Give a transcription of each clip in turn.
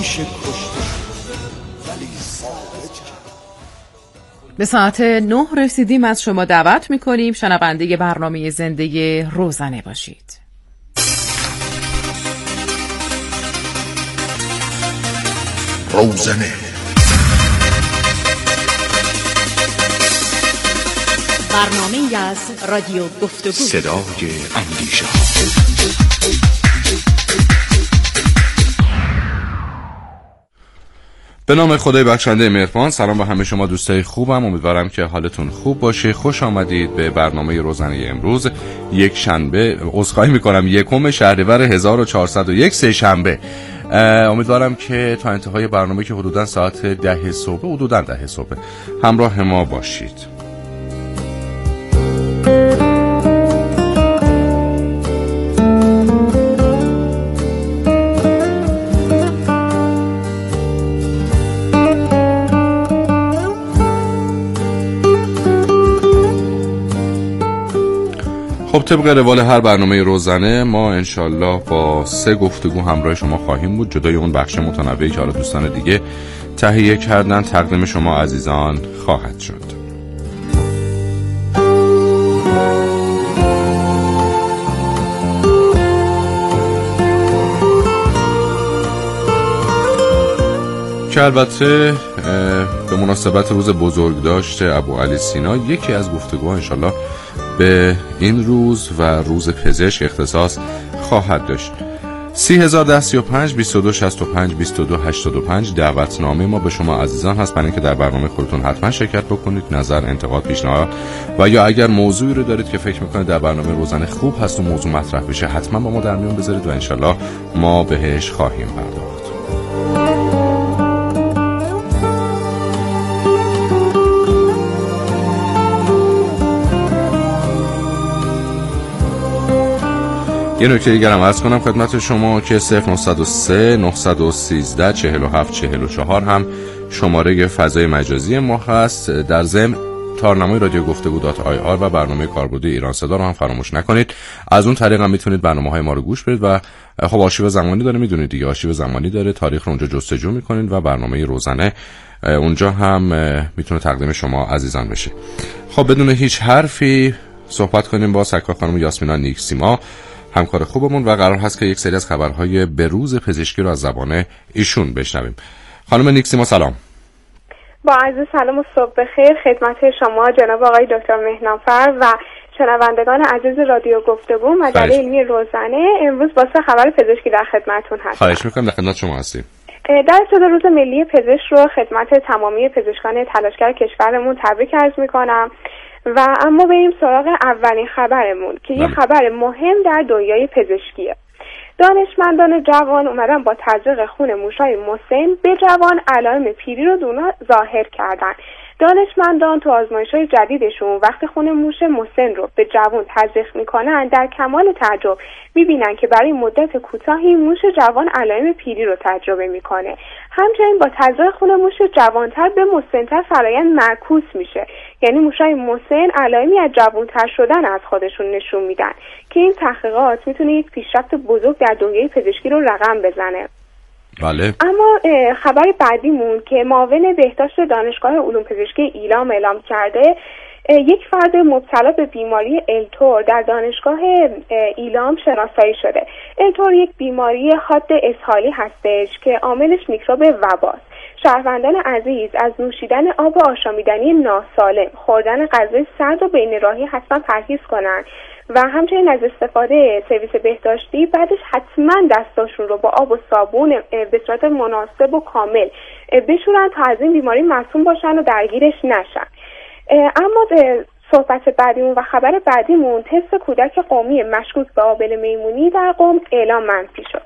میشه کشته ولی ثابت کرد. به ساعت 9 رسیدیم. از شما دعوت میکنیم شنونده برنامه زنده روزنه باشید. روزنه، برنامه از رادیو گفتگو، صدای اندیشه. به نام خدای بخشنده مهربان. سلام به همه شما دوستای خوبم، امیدوارم که حالتون خوب باشه. خوش آمدید به برنامه روزنه امروز، یک شنبه، عذرخواهی میکنم، 1 شهریور 1401 سه شنبه. امیدوارم که تا انتهای برنامه که حدوداً ساعت 10 صبح همراه ما باشید. خب طبق روال هر برنامه روزانه ما انشالله با 3 گفتگو همراه شما خواهیم بود، جدای اون بخش متنوعی که حالا دوستان دیگه تهیه کردن تقدیم شما عزیزان خواهد شد. که البته به مناسبت روز بزرگداشت ابوعلی سینا یکی از گفتگوها انشالله به این روز و روز پزشک اختصاص خواهد داشت. 301035 2265 2285 دعوتنامه ما به شما عزیزان هست برای اینکه در برنامه خودتون حتما شرکت بکنید. نظر، انتقاد، پیشنهاد و یا اگر موضوعی رو دارید که فکر میکنید در برنامه روزانه خوب هست و موضوع مطرح بشه، حتما با ما در میون بذارید و انشالله ما بهش خواهیم پرداخت. یه نکته دیگر هم عرض کنم خدمت شما که 0903 913 47 44 هم شماره فضای مجازی ما هست. در ضمن تارنمای رادیو گفتگو.ir و برنامه کاربردی ایران صدا رو هم فراموش نکنید. از اون طریق هم میتونید برنامه‌های ما رو گوش بدید و خب آرشیو زمانی داره، میدونید دیگه، آرشیو زمانی داره، تاریخ رو اونجا جستجو میکنید و برنامه روزانه اونجا هم میتونه تقدیم شما عزیزان بشه. خب بدون هیچ حرفی صحبت کنیم با سرکار خانم یاسمینا نیکسیما، همکار خوبمون، و قرار هست که یک سری از خبرهای بروز پزشکی رو از زبان ایشون بشنویم. خانم نیکسیما سلام. با عرض سلام و صبح بخیر خدمت شما جناب آقای دکتر مهنافر و شنوندگان عزیز رادیو گفتگو مجله علمی روزانه. امروز با 3 خبر پزشکی در خدمتتون هستم. خواهش می‌کنم، در خدمت شما هستیم. در ابتدا روز ملی پزشک رو خدمت تمامی پزشکان تلاشگر کشورمون تبریک عرض می‌کنم و اما بریم سراغ اولین خبرمون که یه خبر مهم در دنیای پزشکیه. دانشمندان جوان اومدن با تزریق خون موشای مسن به جوان علائم پیری رو ظاهر کردن. دانشمندان تو آزمایش‌های جدیدشون وقتی خون موش مسن رو به جوان تزریق میکنن در کمال تعجب میبینن که برای مدت کوتاهی موش جوان علائم پیری رو تجربه میکنه. همچنین با تزریق خون موش جوانتر به مسن‌تر فرآیند معکوس میشه، یعنی موشای مسن علائمی از جوانتر شدن از خودشون نشون میدن که این تحقیقات میتونه یک پیشرفت بزرگ در دنیای پزشکی رو رقم بزنه. بله. اما خبر بعدیمون که معاون بهداشت دانشگاه علوم پزشکی ایلام اعلام کرده یک فرد مبتلا به بیماری التور در دانشگاه ایلام شناسایی شده. التور یک بیماری حاد اسهالی هستش که عاملش میکروب وباست. شهروندان عزیز از نوشیدن آب آشامیدنی ناسالم، خوردن غذای سرد و بین راهی حتما پرهیز کنن و همچنین از استفاده سرویس بهداشتی بعدش حتما دستاشون رو با آب و صابون به صورت مناسب و کامل بشورن تا از این بیماری معصوم باشن و درگیرش نشن. اما صحبت بعدیمون و خبر بعدیمون تست کودک قومی مشکوک به آبله میمونی در قم اعلام منفی شد.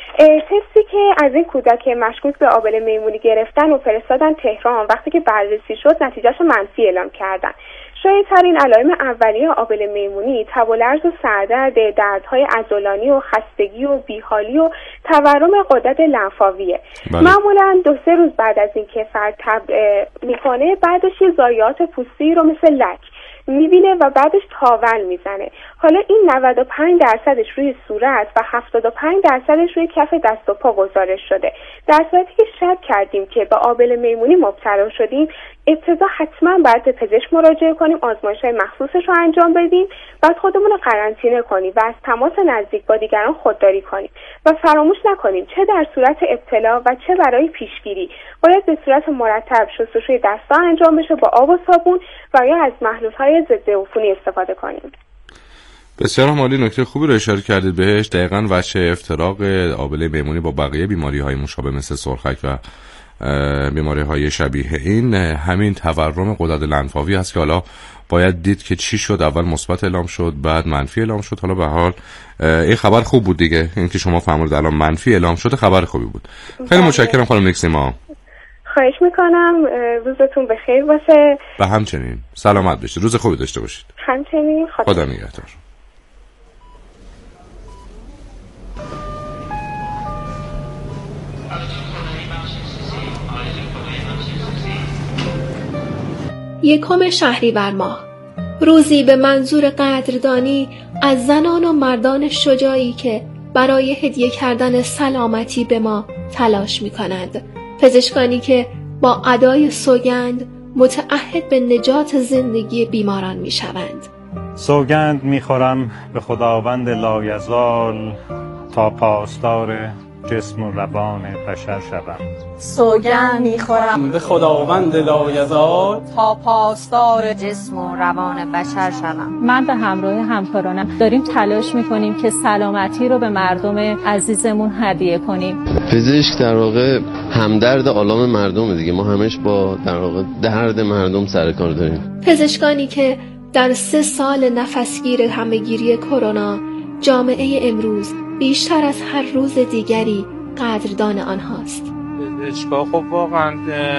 تستی که از این کودک مشکوک به آبله میمونی گرفتن و فرستادن تهران وقتی که بررسی شد نتیجهش منفی اعلام کردن. شایع‌ترین علائم اولیه آبله میمونی تب و لرز و سردرد، دردهای عضلانی و خستگی و بیحالی و تورم غدد لنفاویه. معمولاً 2-3 روز بعد از اینکه فرد تب میکنه بعدش یه ضایعات پوستی رو مثل لک میبینه و بعدش تاول میزنه. حالا این 95% روی صورت و 75% روی کف دست و پا گزارش شده. در صورتی که شک کردیم که به آبله میمونی مبتلا شدیم، ابتدا حتما باید به پزشک مراجعه کنیم، آزمایش‌های مخصوصش رو انجام بدیم، بعد خودمون رو قرنطینه کنیم و از تماس نزدیک با دیگران خودداری کنیم و فراموش نکنیم چه در صورت ابتلا و چه برای پیشگیری باید به صورت مرتب شستشوی دست‌ها انجام بشه با آب و صابون و یا از محلول‌های ضد عفونی استفاده کنیم. بسیار عالی، نکته خوبی رو اشاره کردید بهش. دقیقاً وجه افتراق آبله میمونی با بقیه بیماری‌های مشابه مثل سرخک و بیماری‌های شبیه این همین تورم غدد لنفاوی هست که حالا باید دید که چی شد. اول مثبت اعلام شد، بعد منفی اعلام شد. حالا به حال این خبر خوب بود دیگه، این که شما فهمیدید الان منفی اعلام شده خبر خوبی بود. خیلی متشکرم خانم نیکسیما. خواهش میکنم، روزتون بخیر باشه. و همچنین سلامت باشید، روز خوبی داشته باشید. همچنین، خدا نگهدار. یکم شهریور ماه، روزی به منظور قدردانی از زنان و مردان شجاعی که برای هدیه کردن سلامتی به ما تلاش می کنند. پزشکانی که با ادای سوگند متعهد به نجات زندگی بیماران می شوند. سوگند می خورم به خداوند لایزال تا پاسدار جسم و روان بشر شوم. سوگند میخورم به خداوند لایزال تا پاسدار جسم و روان بشر شوم. من به همراه همکارانم داریم تلاش میکنیم که سلامتی رو به مردم عزیزمون هدیه کنیم. پزشک در واقع همدرد عالم مردم دیگه، ما همش با در واقع درد مردم سر کار داریم. پزشکانی که در 3 سال نفسگیر همه‌گیری کرونا جامعه امروز بیشتر از هر روز دیگری قدردان آنهاست. پزشکا خب واقعا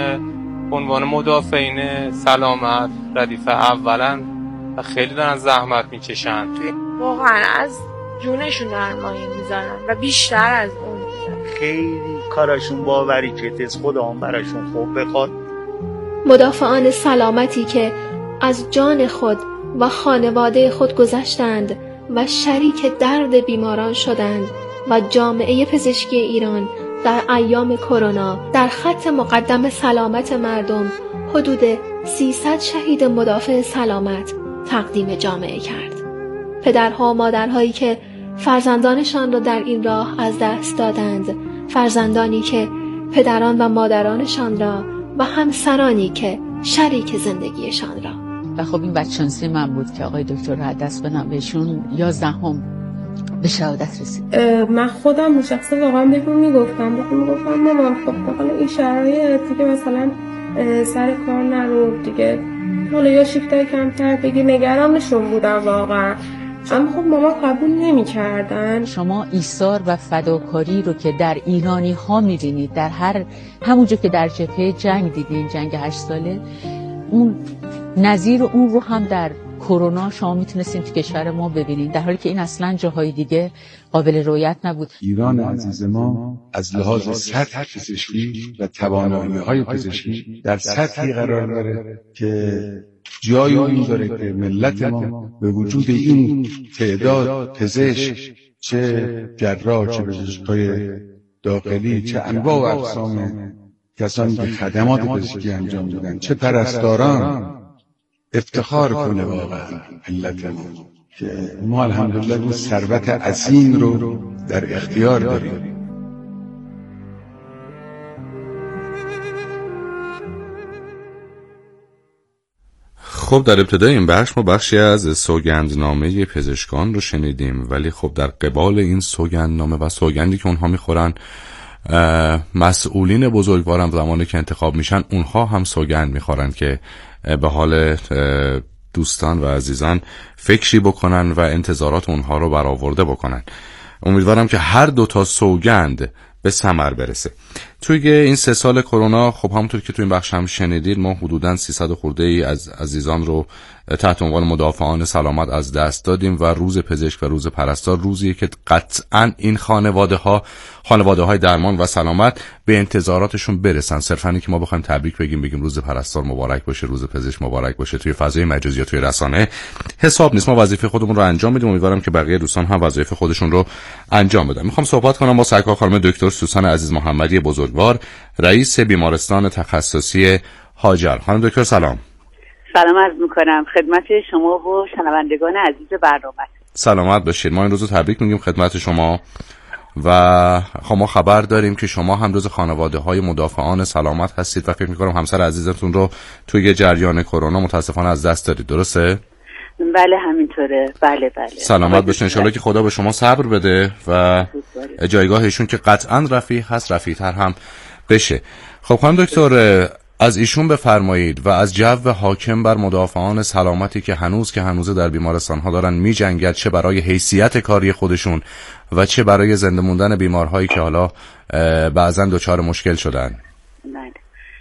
عنوان مدافعین سلامت ردیف اولن و خیلی دارن زحمت میکشن. واقعا از جونشون دارن مایه میذارن و بیشتر از اون. خیلی کاراشون باوری که از خدا هم براشون خوب بخواد. مدافعان سلامتی که از جان خود و خانواده خود گذشتند و شریک درد بیماران شدند و جامعه پزشکی ایران در ایام کرونا در خط مقدم سلامت مردم حدود 300 شهید مدافع سلامت تقدیم جامعه کرد. پدرها و مادرهایی که فرزندانشان را در این راه از دست دادند، فرزندانی که پدران و مادرانشان را و همسرانی که شریک زندگیشان را. و خب این بچانسی من بود که آقای دکتر را دست بدم بهشون 11 به شهادت رسید. من خودم به شخصه واقعا بهشون میگفتم مامان خب حالا این شرایط دیگه مثلا سر کار نرو دیگه، حالا یا شیفتای کمتر بگی، نگرانشون بودم واقعا. اما خب ماما قبول نمی کردن. شما ایثار و فداکاری رو که در ایرانی ها می‌بینید، در همونجا که در جبهه جنگ دیدین، جنگ 8 ساله، اون نظیر اون رو هم در کرونا شما میتونستین تو کشور ما ببینید، در حالی که این اصلا جاهای دیگه قابل رؤیت نبود. ایران عزیز ما از لحاظ سطح پزشکی و توانایی‌های پزشکی در سطحی قرار داره که جای اون داره که ملت ما به وجود این تعداد پزشک، چه جراح، چه پزشکای داخلی، چه انواع و اقسام کسانی که خدمات پزشکی انجام میدن، چه پرستاران، افتخار کنه واقعا ملت ما که ما الحمدلله این ثروت عظیم رو در اختیار داریم. خب در ابتدای این بخش ما بخشی از سوگندنامه پزشکان رو شنیدیم، ولی خب در قبال این سوگندنامه و سوگندی که اونها میخورن، مسئولین بزرگوارم زمانی که انتخاب میشن اونها هم سوگند میخورن که به حال دوستان و عزیزان فکری بکنن و انتظارات اونها رو برآورده بکنن. امیدوارم که هر 2 تا سوگند به ثمر برسه. توی این 3 سال کرونا خب همونطور که توی این بخش هم شنیدید، ما حدوداً 300 خورده ای از عزیزان رو تحت عنوان مدافعان سلامت از دست دادیم و روز پزشک و روز پرستار روزیه که قطعاً این خانواده‌های درمان و سلامت به انتظاراتشون برسن. صرفاً اینکه ما بخوایم تبریک بگیم روز پرستار مبارک باشه، روز پزشک مبارک باشه، توی فضای مجازی یا توی رسانه حساب نیست. ما وظیفه خودمون رو انجام میدیم، امیدوارم که بقیه دوستان هم وظیفه خودشون رو انجام بدن. میخوام صحبت کنم با سرکار خانم دکتر سوسن عزیز محمدی بزرگوار، رئیس بیمارستان تخصصی هاجر. خانم دکتر سلام. سلام عرض میکنم خدمت شما و شنوندگان عزیز برنامه. سلامت باشید. ما این روزو تبریک میگیم خدمت شما و ما خبر داریم که شما هم جز خانواده‌های مدافعان سلامت هستید و فکر میکنم همسر عزیزتون رو توی جریان کرونا متاسفانه از دست دادید، درسته؟ بله همینطوره. بله. سلامت باشین. انشالله که خدا به شما صبر بده و جایگاه ایشون که قطعاً رفیع هست رفیع‌تر هم بشه. خب خانم دکتر از ایشون بفرمایید و از جو حاکم بر مدافعان سلامتی که هنوز در بیمارستان‌ها دارن می‌جنگن، چه برای حیثیت کاری خودشون و چه برای زنده موندن بیمارهایی که حالا بعضاً دچار مشکل شدن. بله.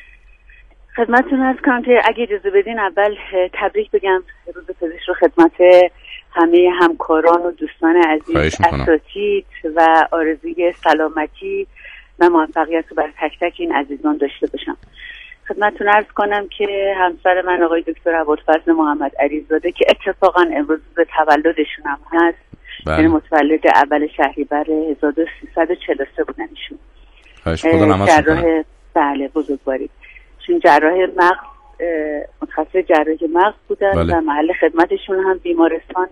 خدمتتون عرض کنم که اگه اجازه بدین اول تبریک بگم روز پزشک رو خدمت همه همکاران و دوستان عزیز، اساتید و آرزوی سلامتی و موفقیت رو برای تک تک این عزیزان داشته باشم. خدمتتون عرض کنم که همسر من آقای دکتر ابوالفضل محمد علیزاده که اتفاقا امروز روز تولدشون هم هست، یعنی متولد اول شهریور 1343 بودن ایشون. جراح بله بزرگواری، چون جراح مغز، متخصص جراحی مغز بودن و محل خدمتشون هم بیمارستان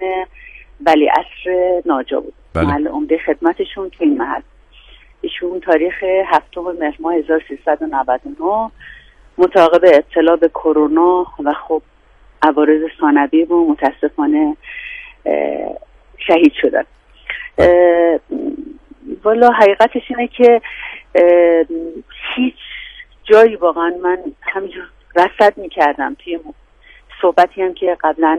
ولیعصر ناجا بود. محل عمده خدمتشون تو این محل. ایشون تاریخ 7 مهر ماه 1399 متعاقب ابتلا به کرونا و خب عوارض ثانوی و متاسفانه شهید شدن. والا حقیقتش اینه که هیچ جایی واقعا من همینجور رصد میکردم توی صحبتی هم که قبلا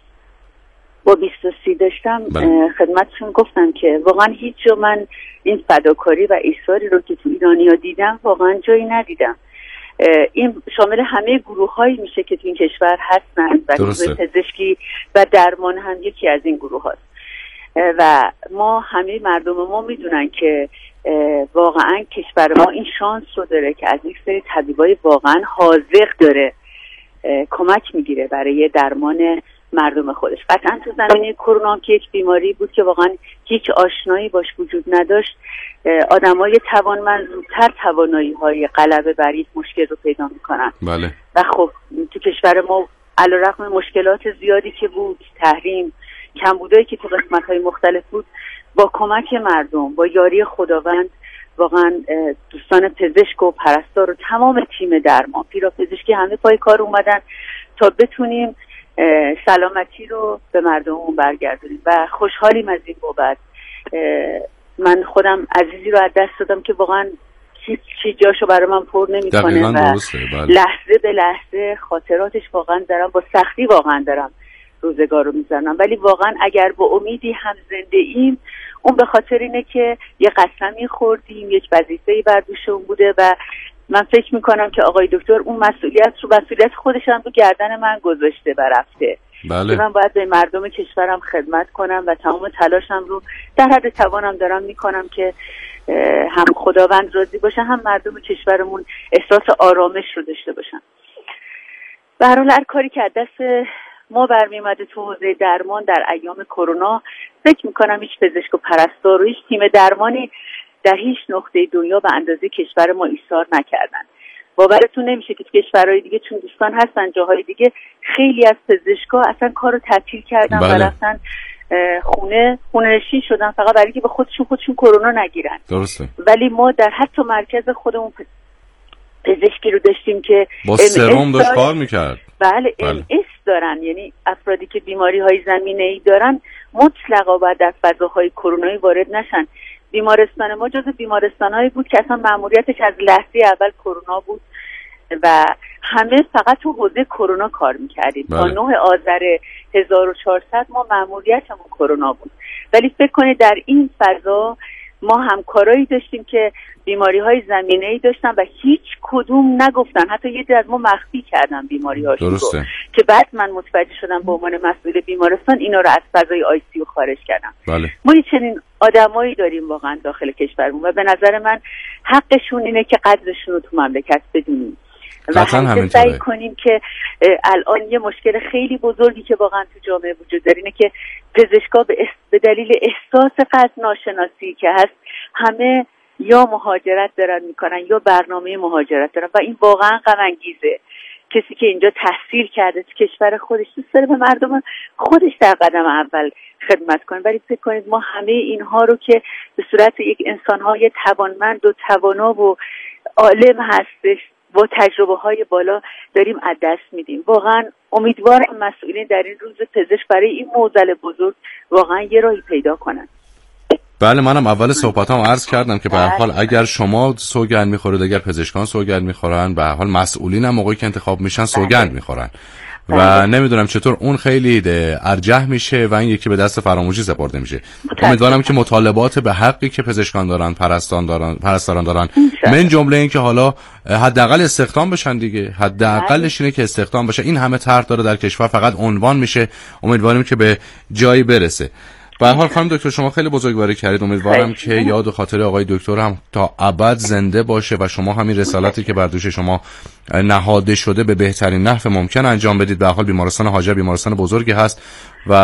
با 23 داشتم خدمتشون گفتم که واقعا هیچ جا من این فداکاری و ایثاری رو که تو ایرانیا دیدم واقعا جایی ندیدم. این شامل همه گروه‌هایی میشه که تو این کشور هستن و گروه پزشکی و درمان هم یکی از این گروه هاست و ما همه مردم ما میدونن که واقعا کشور ما این شانس رو داره که از یک سری طبیبای واقعا حاذق داره کمک میگیره برای درمان مردم خودش. قطعا تو زمینه کرونا که یک بیماری بود که واقعا هیچ آشنایی باش وجود نداشت، آدمای توانمند زودتر توانایی‌های غلبه بر یک مشکل رو پیدا میکنن. بله. و خب تو کشور ما علیرغم مشکلات زیادی که بود، تحریم، کمبودایی که تو قسمت‌های مختلف بود، با کمک مردم، با یاری خداوند، واقعا دوستان پزشک و پرستار و تمام تیم درمان، پیراپزشکی همه پای کار اومدن تا بتونیم سلامتی رو به مردممون برگردونیم و خوشحالیم از این بابت. من خودم عزیزی رو از دست دادم که واقعا چی جاشو برای من پر نمی‌کنه و لحظه به لحظه خاطراتش واقعا دارم، با سختی واقعا دارم روزگار رو میزنم، ولی واقعا اگر با امیدی هم زنده ایم اون به خاطر اینه که یه قسمی خوردیم، یک وظیفه‌ای بر دوشمون بوده و من فکر میکنم که آقای دکتر اون مسئولیت خودش هم رو گردن من گذاشته و رفته. بله. من باید به مردم کشورم خدمت کنم و تمام تلاشم رو در حد توانم دارم میکنم که هم خداوند راضی باشه، هم مردم کشورمون احساس آرامش رو داشته باشن. به هر حال هر کاری که از دست ما برمی اومده تو حوزه درمان در ایام کرونا، فکر میکنم هیچ پزشک و پرستار و هیچ تیم درمانی در هیچ نقطه دنیا به اندازه کشور ما ایثار نکردن. باورتون نمیشه که تو کشورهای دیگه چون دوستان هستن جاهای دیگه خیلی از پزشکا اصلا کارو تعطیل کردن و رفتن خونه نشین شدن فقط برای اینکه به خودشون کرونا نگیرن. درسته. ولی ما در حتی مرکز خودمون پزشکی رو داشتیم که با سرم داشت کار میکرد. بله MS دارن، یعنی افرادی که بیماری های زمینه‌ای دارن مطلقا باید در فضاهای کرونایی وارد نشن. بیمارستان ما جز بیمارستان‌هایی بود که اصلا مأموریتش از لحظه اول کرونا بود و همه فقط تو حوزه کرونا کار میکردیم. تا 9 آذر 1400 ما مأموریتمون کرونا بود، ولی فکر کنید در این فضا ما همکارایی داشتیم که بیماری‌های زمینه‌ای داشتن و هیچ کدوم نگفتن، حتی یه از ما مخفی کردن بیماری‌هاشون رو که بعد من متوجه شدم به عنوان مسئول بیمارستان اینا رو از فضای ICU خارج کردم. بله. ما چنین آدمایی داریم واقعا داخل کشورمون و به نظر من حقشون اینه که قدرشون رو تو مملکت بدونیم و همین سعی کنیم که الان یه مشکل خیلی بزرگی که واقعا تو جامعه وجود داره اینه که پزشکا به دلیل احساس قد ناشناسی که هست همه یا مهاجرت دارن میکنن یا برنامه مهاجرت دارن و این واقعا غم انگیزه. کسی که اینجا تحصیل کرده تو کشور خودش دوست داره به مردم خودش در قدم اول خدمت کنه، ولی فکر کنید ما همه اینها رو که به صورت یک انسان‌های توانمند و توانا و عالم هستش با تجربه های بالا داریم از دست میدیم. واقعا امیدوارم مسئولین در این روز پزشک برای این معضل بزرگ واقعا یه راهی پیدا کنن. بله، منم اول صحبتام عرض کردم که به هر حال اگر شما سوگند میخورید، اگر پزشکان سوگند میخورن، به هر حال مسئولین هم موقعی که انتخاب میشن سوگند میخورن و نمیدونم چطور اون خیلی ارجح میشه و این یکی به دست فراموشی سپرده میشه. امیدوارم که مطالبات به حقی که پزشکان دارن، پرستاران دارن، من جمله این که حالا حداقل استخدام بشن دیگه، حداقلش اینه که استخدام بشه. این همه طرح داره در کشور، فقط عنوان میشه. امیدواریم که به جایی برسه. به هر حال خانم دکتر شما خیلی بزرگواری کردید. امیدوارم که یاد و خاطر آقای دکتر هم تا ابد زنده باشه و شما همین رسالتی که بر دوش شما نهاده شده به بهترین نحو ممکن انجام بدید. به هر حال بیمارستان هاجر بیمارستان بزرگی هست و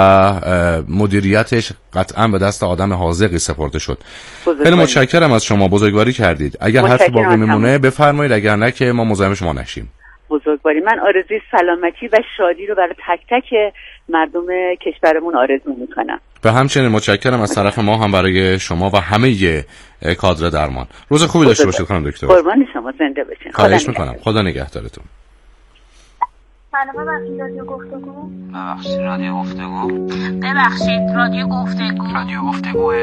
مدیریتش قطعا به دست آدم حاذقی سپرده شد. خیلی متشکرم از شما، بزرگواری کردید. اگر حرف باقی میمونه بفرمایید، اگر نه که ما مزاحم شما نشیم. بزرگواری. من آرزوی سلامتی و شادی رو برای تک تک مردم کشورمون آرزو میکنم. به همچنین متشکرم از طرف ما هم برای شما و همه کادر درمان. روز خوبی داشته باشید خانم دکتر. قربان شما، زنده باشین. خواهش میکنم. خدا نگهدارتون. سلام، ببخشید رادیو گفتگو. ببخشید رادیو گفتگوه.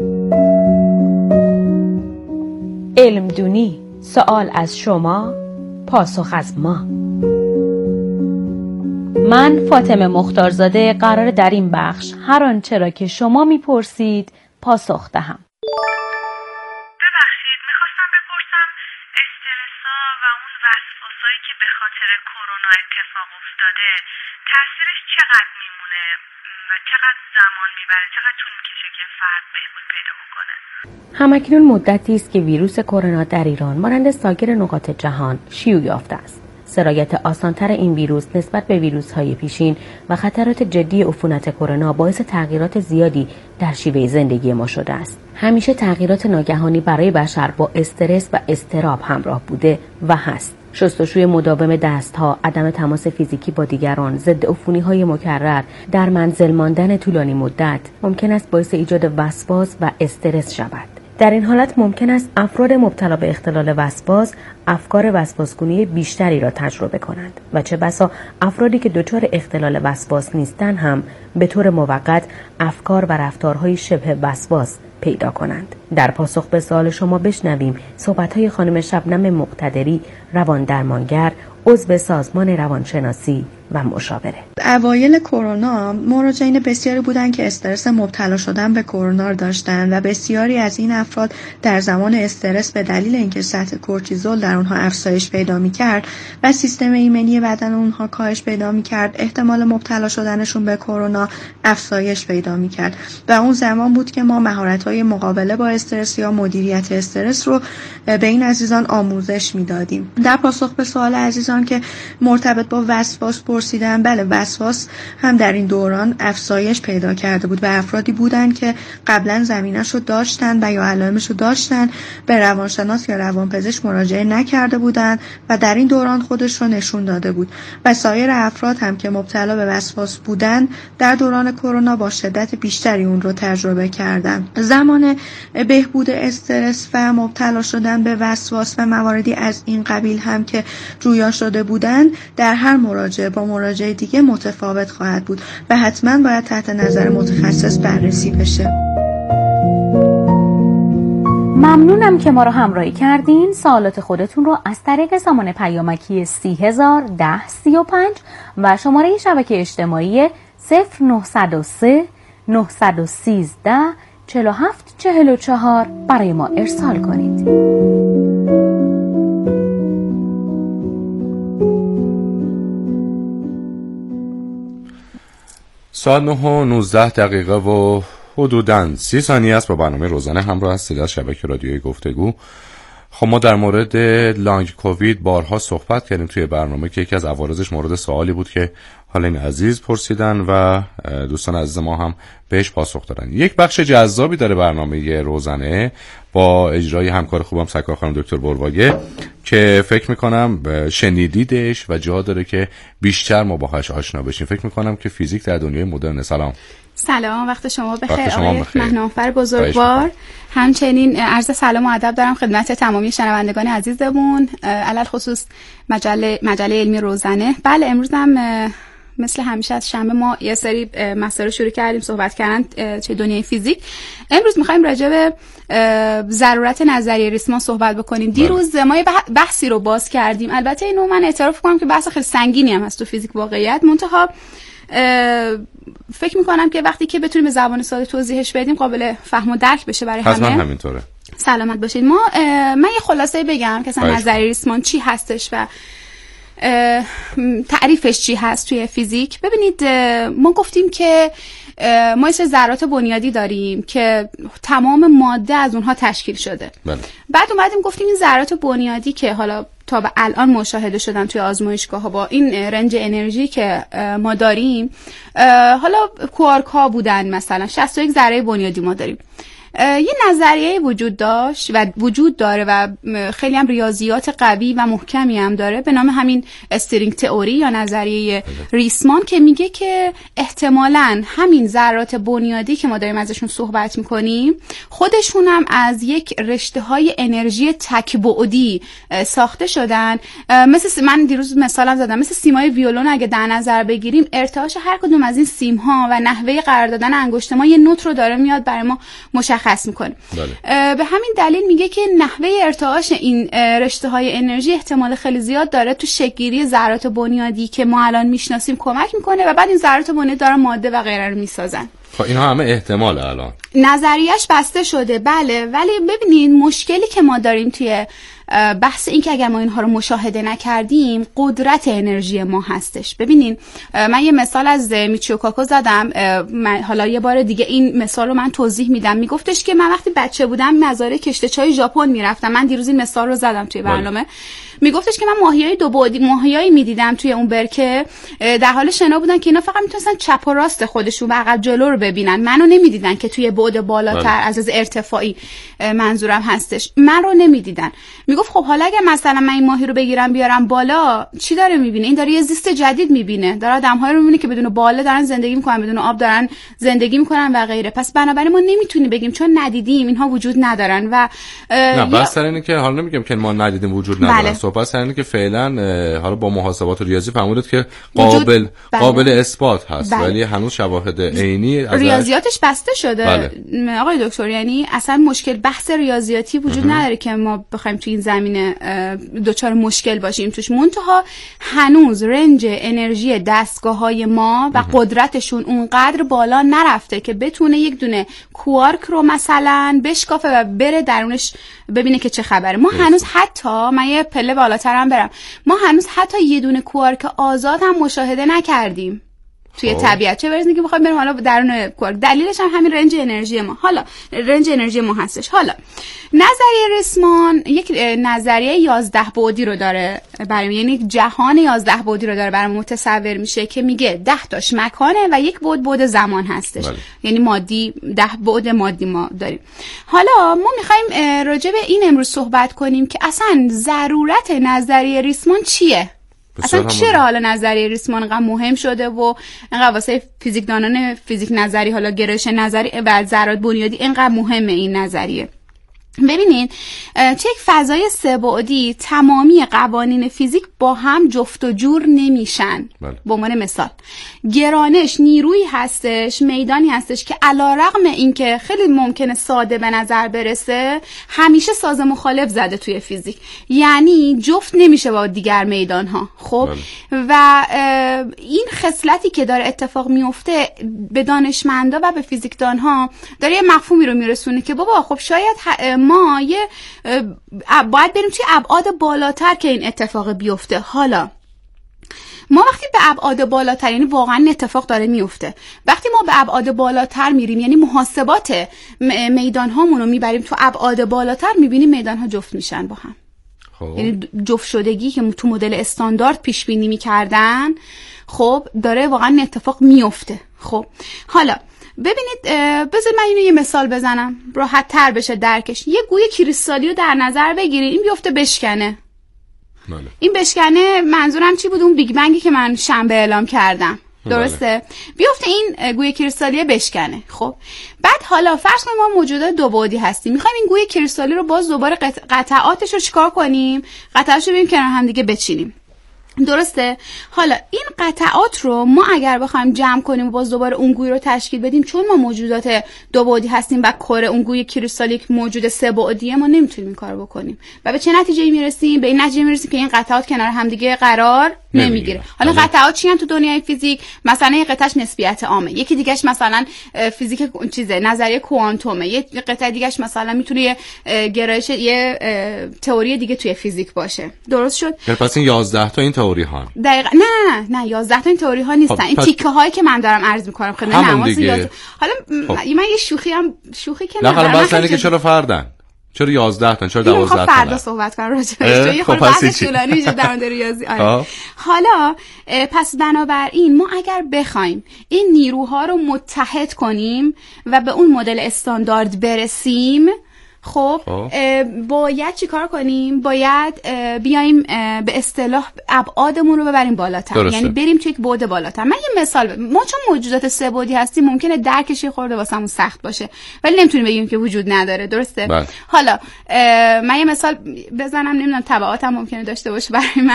علم دونی، سوال از شما، پاسخ از ما. من فاطمه مختارزاده قرار در این بخش هر آنچه را که شما میپرسید پاسخ دهم. ببخشید، میخواستم بپرسم استرسا و اون وسواسایی که به خاطر کرونا اتفاق افتاده تاثیرش چقدر میمونه و چقدر زمان میبره، چقدر طول میکشه که فرد بهبود پیدا بکنه؟ همکنون مدتی است که ویروس کرونا در ایران مانند سایر نقاط جهان شیوع یافته است. سرایت آسانتر این ویروس نسبت به ویروس‌های پیشین و خطرات جدی عفونت کرونا باعث تغییرات زیادی در شیوه زندگی ما شده است. همیشه تغییرات ناگهانی برای بشر با استرس و اضطراب همراه بوده و هست. شستشوی مداوم دست‌ها، عدم تماس فیزیکی با دیگران، ضد عفونی‌های مکرر، در منزل ماندن طولانی مدت ممکن است باعث ایجاد وسواس و استرس شود. در این حالت ممکن است افراد مبتلا به اختلال وسواس افکار وسواسگونی بیشتری را تجربه کنند و چه بسا افرادی که دچار اختلال وسواس نیستند هم به طور موقت افکار و رفتارهای شبه وسواس پیدا کنند. در پاسخ به سوال شما بشنویم صحبت‌های خانم شبنم مقتدری، روان درمانگر، عضو سازمان روانشناسی و مشاوره. اوایل کرونا مراجعین بسیاری بودند که استرس مبتلا شدن به کرونا داشتند و بسیاری از این افراد در زمان استرس به دلیل اینکه سطح کورتیزول در اونها افزایش پیدا می‌کرد و سیستم ایمنی بدن اونها کاهش پیدا می‌کرد، احتمال مبتلا شدنشون به کرونا افزایش پیدا می‌کرد و اون زمان بود که ما مهارت‌های مقابله با استرس یا مدیریت استرس رو به این عزیزان آموزش میدادیم. در پاسخ به سوال عزیزان که مرتبط با وسواس پرسیدن، بله وسواس هم در این دوران افزایش پیدا کرده بود و افرادی بودن که قبلا زمینه‌شو داشتن و یا علائمشو داشتن به روانشناس یا روانپزشک مراجعه نکرده بودن و در این دوران خودش رو نشون داده بود و سایر افراد هم که مبتلا به وسواس بودن در دوران کرونا با شدت بیشتری اون رو تجربه کردن. زمان بهبود استرس و مبتلا شدن به وسواس و مواردی از این قبیل هم که جویا شده بودن در هر مراجعه با مراجعه دیگه متفاوت خواهد بود و حتما باید تحت نظر متخصص بررسی بشه. ممنونم که ما رو همراهی کردین. سوالات خودتون رو از طریق سامان پیامکی 301035 و شماره شبکه اجتماعی 0903 913 47 44 برای ما ارسال کنید. ساعت 9:19 و حدوداً 30 ثانیه است. با برنامه روزانه همراه هستید از شبکه رادیوی گفتگو. خب ما در مورد لانگ کووید بارها صحبت کردیم توی برنامه که یکی از عوارضش مورد سوالی بود که حالا این عزیز پرسیدن و دوستان عزیز ما هم بهش پاسخ دادن. یک بخش جذابی داره برنامه روزانه با اجرای همکار خوبم سرکار خانم دکتر برواگه که فکر میکنم شنیدیدش و جا داره که بیشتر ما باهاش آشنا بشیم. فکر میکنم که فیزیک در دنیای مدرن. سلام، وقت شما بخیر آقای مهنامفر بزرگوار. همچنین عرض سلام و ادب دارم خدمت تمامی شنوندگان عزیزمون، علل خصوص مجله علمی روزانه. بله، امروز هم مثل همیشه از شنبه ما یه سری مسائل شروع کردیم صحبت کردن چه دنیای فیزیک. امروز می‌خوایم راجع به ضرورت نظریه ریسمان صحبت بکنیم. دیروز ما یه بحثی رو باز کردیم. البته اینو من اعتراف کنم که بحث خیلی سنگینی هم هست تو فیزیک واقعیت، منتها فکر میکنم که وقتی که بتونیم به زبان ساده توضیحش بدیم قابل فهم و درک بشه برای همه. همینطوره. سلامت باشید. من یه خلاصه بگم که اصلا نظریه ریسمان چی هستش و تعریفش چی هست توی فیزیک. ببینید، ما گفتیم که ما یه ذرات بنیادی داریم که تمام ماده از اونها تشکیل شده. بله. بعد اومدیم گفتیم این ذرات بنیادی که حالا تا به الان مشاهده شدن توی آزمایشگاه ها با این رنج انرژی که ما داریم، حالا کوارک ها بودن، مثلا 61 ذره بنیادی ما داریم. یه نظریه وجود داشت و وجود داره و خیلی هم ریاضیات قوی و محکمی هم داره به نام همین استرینگ تئوری یا نظریه ریسمان که میگه که احتمالاً همین ذرات بنیادی که ما داریم ازشون صحبت میکنیم خودشون هم از یک رشته های انرژی تک‌بعدی ساخته شدن. مثل من دیروز مثالم زدم، مثل سیمای ویولون اگه در نظر بگیریم، ارتعاش هر کدوم از این سیم ها و نحوه قرار دادن انگشت ما یه نوت رو داره میاد برای ما مشخص میکنه. به همین دلیل میگه که نحوه ارتعاش این رشته های انرژی احتمال خیلی زیاد داره تو شکل‌گیری ذرات بنیادی که ما الان میشناسیم کمک میکنه و بعد این ذرات بنیادی دارن ماده و غیره رو میسازن. خب اینها همه احتمال الان نظریه‌اش بسته شده. بله، ولی ببینید مشکلی که ما داریم توی بحث این که اگر ما اینها رو مشاهده نکردیم قدرت انرژی ما هستش. ببینین، من یه مثال از میچیو کاکو زدم، حالا یه بار دیگه این مثال رو من توضیح میدم. میگفتش که من وقتی بچه بودم مزارع کشته چای ژاپن میرفتم. من دیروز این مثال رو زدم توی برنامه. میگفتش که من ماهیای دو بعدی ماهیایی میدیدم توی اون برکه در حال شنا بودن که اینا فقط میتونستن چپ و راست خودشون و عقب جلو رو ببینن، منو نمیدیدن که توی بعد بالاتر از ارتفاعی منظورم هستش، من رو نمیدیدن. میگفت خب حالا اگه مثلا من این ماهی رو بگیرم بیارم بالا، چی داره میبینه؟ این داره یه زیست جدید میبینه، داره آدم‌ها رو میبینه که بدون باله دارن زندگی میکنن، بدون آب دارن زندگی میکنن و غیره. پس بنابراین ما نمیتونیم بگیم چون ندیدیم اینها وجود ندارن. و نه بس اینه که حالا نمیگم که ما ندیدیم وجود ندارن. بله. صحبت سر اینه که فعلا حالا با محاسبات ریاضی فهمیدید که قابل اثبات هست. بله. ولی هنوز شواهد عینی ریاضیاتش بسته شده. بله. آقای دکتر، یعنی اصلا مشکل بحث ریاضیاتی وجود نداره که ما بخوایم تو این زمینه دوچار مشکل باشیم توش. منتها هنوز رنج انرژی دستگاه‌های ما و قدرتشون اونقدر بالا نرفته که بتونه یک دونه کوارک رو مثلا بشکافه و بره درونش ببینه که چه خبره. ما هنوز حتی، من یه پله بالاتر هم برم، ما هنوز حتی یه دونه کوارک آزاد هم مشاهده نکردیم توی طبیعت، چه برسه که بخوایم بریم حالا درون کوارک. دلیلش هم همین رنج انرژی ما. حالا رنج انرژی ما هستش. حالا نظریه ریسمان یک نظریه 11 بعدی رو داره برای، یعنی جهان 11 بعدی رو داره برای متصور میشه که میگه 10 تاش مکانه و یک بعد زمان هستش. بله. یعنی مادی 10 بعد مادی ما داریم. حالا ما میخوایم راجع به این امروز صحبت کنیم که اصلا ضرورت نظریه ریسمان چیه؟ اصلا چرا حالا نظریه ریسمان انقدر مهم شده و انقدر واسه فیزیکدانان فیزیک نظری، حالا گرایش نظری و ذرات بنیادی اینقدر مهمه این نظریه؟ ببینید، توی یک فضای سه بعدی تمامی قوانین فیزیک با هم جفت و جور نمیشن. به عنوان مثال گرانش نیرویی هستش، میدانی هستش که علیرغم اینکه خیلی ممکنه ساده به نظر برسه همیشه ساز مخالف زده توی فیزیک، یعنی جفت نمیشه با دیگر میدان ها. خب و این خصلتی که داره اتفاق میفته به دانشمندا و به فیزیکدان ها داره یه مفهومی رو میرسونه که بابا خب شاید ما باید بریم توی ابعاد بالاتر که این اتفاق بیفته. حالا ما وقتی به ابعاد بالاتر، یعنی واقعا اتفاق داره میفته، وقتی ما به ابعاد بالاتر میریم یعنی محاسبات میدان هامون رو میبریم تو ابعاد بالاتر، میبینیم میدان ها جفت میشن با هم. یعنی جفت شدگی که تو مدل استاندارد پیش بینی میکردن خب داره واقعا اتفاق میفته. خب حالا ببینید، بذار من اینو یه مثال بزنم راحت تر بشه درکش. یه گوی کریستالی رو در نظر بگیرید، این بیفته بشکنه. این بشکنه منظورم چی بود؟ اون بیگ بنگی که من شنبه اعلام کردم، درسته؟ بیفته این گوی کریستالی بشکنه. خب بعد حالا فرض کنیم ما موجودات دو بعدی هستیم، میخوایم این گوی کریستالی رو باز دوباره قطعاتش رو چیکار کنیم؟ قطعاتش رو بریم کنار هم دیگه بچینیم، درسته؟ حالا این قطعات رو ما اگر بخوایم جمع کنیم و باز دوباره اون گوی رو تشکیل بدیم، چون ما موجودات دو بعدی هستیم و کره اون گوی کریستالیک موجود سه بعدیه، ما نمیتونیم این کارو بکنیم و به چه نتیجه‌ای میرسیم؟ به این نتیجه میرسیم که این قطعات کنار هم دیگه قرار نمیگیره. حالا قطعات چی ان تو دنیای فیزیک؟ مثلا یه قطعش نسبیت عامه، یکی دیگهش مثلا فیزیک چیزه، نظریه کوانتومه، یه قطعه دیگهش مثلا میتونه یه گرایش، یه تئوری دیگه توی فیزیک باشه. درست شد؟ پس این 11 تا این تئوری ها دقیقاً نه 11 تا این تئوری ها نیستن. این تیکه هایی که من دارم عرض میکنم خدمت نماز. حالا من یه شوخی که نه حالا مثلا که چرا فردن، چرا 11 تا، چرا 12 تا؟ فردا صحبت کنم راجع بهش، یه خورده بحث طولانی میشه در مورد ریاضی. حالا پس بنابراین ما اگر بخوایم این نیروها رو متحد کنیم و به اون مدل استاندارد برسیم، خب باید چی کار کنیم؟ باید بیایم به اصطلاح ابعادمون رو ببریم بالاتر. درسته. یعنی بریم توی یک بعد بالاتر. من یه مثال ما چون موجودات سه بعدی هستیم ممکنه درکش خورده واسمون سخت باشه، ولی نمیتونیم بگیم که وجود نداره، درسته؟ حالا من یه مثال بزنم، نمیدونم تبعاتم ممکنه داشته باشه برای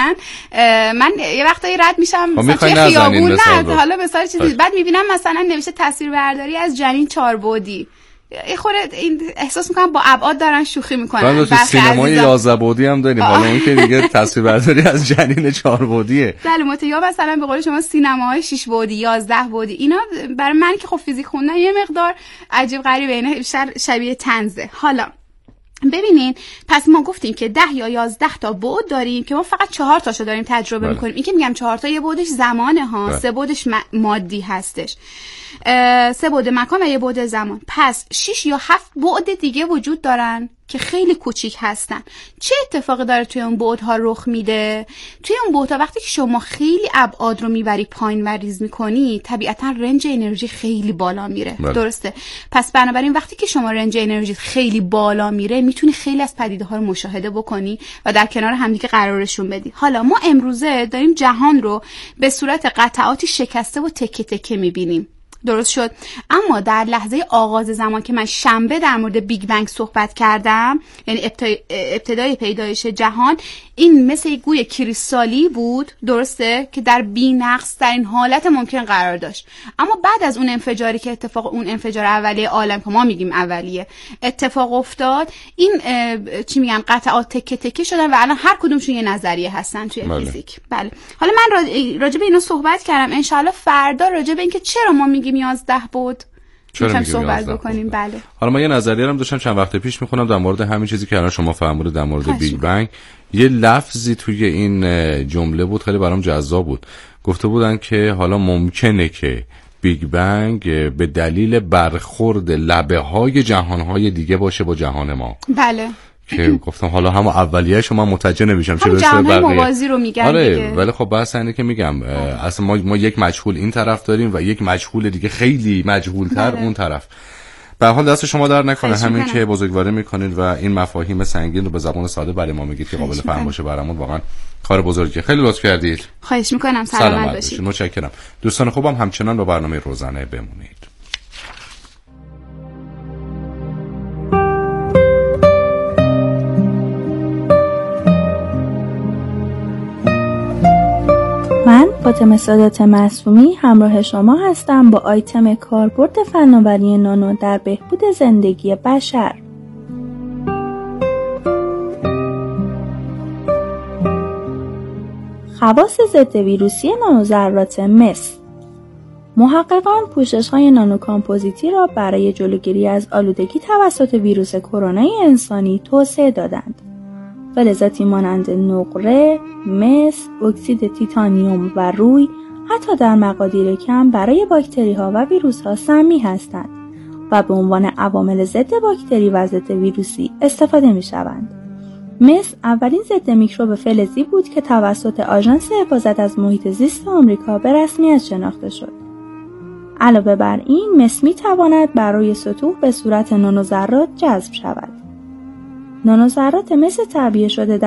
من یه وقتایی رد میشم مثلا توی خیابون، نه حالا مثال چیزی، بعد میبینم مثلا نوشته تصویربرداری از جنین 4 بعدی، یه خورده این احساس میکنم با ابعاد دارن شوخی میکنن. من تو سینمای 11 بعدی هم داریم، حالا اون که دیگه تصویربرداری از جنین 4 بعدیه. بله یا مثلا به قول شما سینماهای 6 بعدی 11 بعدی، اینا برای من که خب فیزیک خوندن یه مقدار عجیب غریبه، اینا شبیه طنزه. حالا ببینین، پس ما گفتیم که 10 یا 11 تا بعد داریم که ما فقط 4 تاشو داریم تجربه میکنیم. این که میگم 4 تا یه بعدش زمانه ها، 3 بعدش مادی هستش، 3 بعد مکان و یه بعد زمان. پس 6 یا 7 بعد دیگه وجود دارن که خیلی کوچیک هستن. چه اتفاقی داره توی اون بعدها رخ میده؟ توی اون بعدها وقتی که شما خیلی ابعاد رو میبری پایین و ریز میکنی، طبیعتا رنج انرژی خیلی بالا میره. درسته؟ پس بنابراین وقتی که شما رنج انرژی خیلی بالا میره، میتونی خیلی از پدیده ها رو مشاهده بکنی و در کنار همدیگه قرارشون بدی. حالا ما امروزه داریم جهان رو به صورت قطعاتی شکسته و تکه تکه میبینیم. درست شد؟ اما در لحظه آغاز زمان که من شنبه در مورد بیگ بنگ صحبت کردم، یعنی ابتدای پیدایش جهان، این مثل یک گوی کریستالی بود، درسته، که در بی‌نقص در این حالت ممکن قرار داشت. اما بعد از اون انفجاری که اون انفجار اولیه عالم که ما میگیم اولیه اتفاق افتاد، این چی میگن قطعات تکه تکه شدن و الان هر کدومشون یه نظریه هستن توی فیزیک. بله. حالا من راجع به اینا صحبت کردم، ان شاءالله فردا راجع به اینکه چرا ما میگیم 11 بود میتونیم صحبت بکنیم. بله. حالا من یه نظریه هم داشتم چند وقت پیش میخونم در مورد همین چیزی که الان شما فرمودید در مورد بیگ بنگ. یه لفظی توی این جمله بود خیلی برام جذاب بود. گفته بودن که حالا ممکنه که بیگ بنگ به دلیل برخورد لبه‌های جهان‌های دیگه باشه با جهان ما. بله. که گفتم حالا هم اولیه‌شو من متوجه نمیشم چه برسه بقیه موازی رو میگن دیگه. ولی خب بحث اینه که میگم اصلا ما یک مجهول این طرف داریم و یک مجهول دیگه خیلی مجهول‌تر اون طرف. به هر حال دست شما در نکنه، همین که بزرگواری میکنید و این مفاهیم سنگین رو به زبان ساده برای ما میگید که قابل فهم باشه برامون، واقعا کار بزرگیه. خیلی لطف کردید. خواهش میکنم. سلامت باشید. متشکرم. دوستان خوبم همچنان با برنامه روزانه بمونید. فاطمه سادات معصومی همراه شما هستم با آیتم کاربرد فناوری نانو در بهبود زندگی بشر. خواص ضد ویروسی نانوذرات مس. محققان پوشش‌های نانوکامپوزیتی را برای جلوگیری از آلودگی توسط ویروس کرونا انسانی توسعه دادند. فلزاتی مانند نقره، مس، اکسید تیتانیوم و روی حتی در مقادیر کم برای باکتری‌ها و ویروس‌ها سمی هستند و به عنوان عوامل ضد باکتری و ضد ویروسی استفاده می‌شوند. مس اولین ضد میکروب فلزی بود که توسط آژانس حفاظت از محیط زیست آمریکا به رسمیت شناخته شد. علاوه بر این، مس می‌تواند بر روی سطوح به صورت نانوذرات جذب شود. نانوذرات مس تعبیه شده